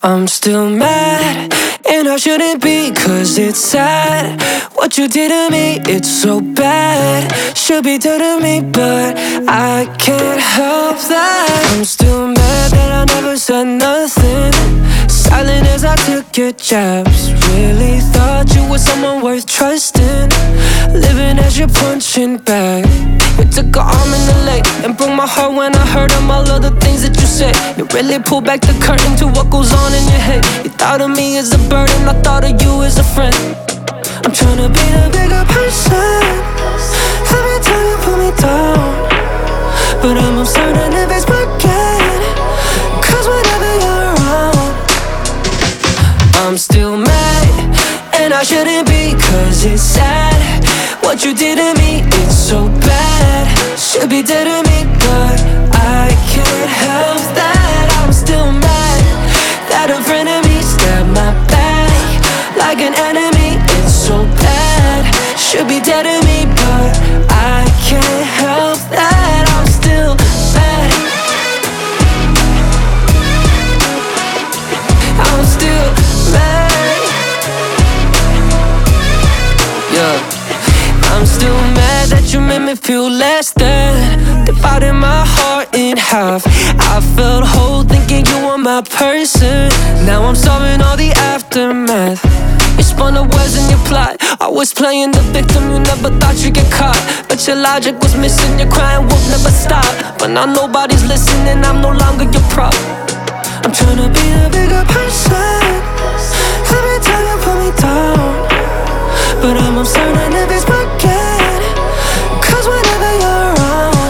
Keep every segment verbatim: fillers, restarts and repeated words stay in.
I'm still mad, and I shouldn't be, cause it's sad. What you did to me, it's so bad. Should be done to me, but I can't help that. I'm still mad that I never said nothing. Silent as I took your jabs. Really thought you were someone worth trusting. Living as you're punching back. You took an arm in the leg and broke my heart when I heard them all of the things that you said. You really pulled back the curtain to what goes on in your head. You thought of me as a burden, I thought of you as a friend. I'm tryna be the bigger person. Every time you put me down, but I'm uncertain if it's working, cause whenever you're around, I'm still mad, and I shouldn't be, cause it's sad. What you did to me, it's so bad. Should be dead to me, but I can't help that. I'm still mad that a friend of me stabbed my back like an enemy. It's so bad. Should be dead to me, but I can't help that. I'm still mad. I'm still mad. Yeah. I'm still mad that you made me feel less than. Divided my heart in half. I felt whole thinking you were my person. Now I'm solving all the aftermath. You spun the words in your plot. I was playing the victim, you never thought you'd get caught. But your logic was missing, your crying won't never stop. But now nobody's listening, I'm no longer your prop. I'm tryna be a bigger person. Every time you put me down, but I'm uncertain if it's working, cause whenever you're around,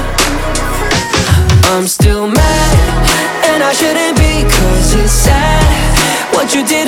I'm still mad, and I shouldn't be, cause it's sad. What you did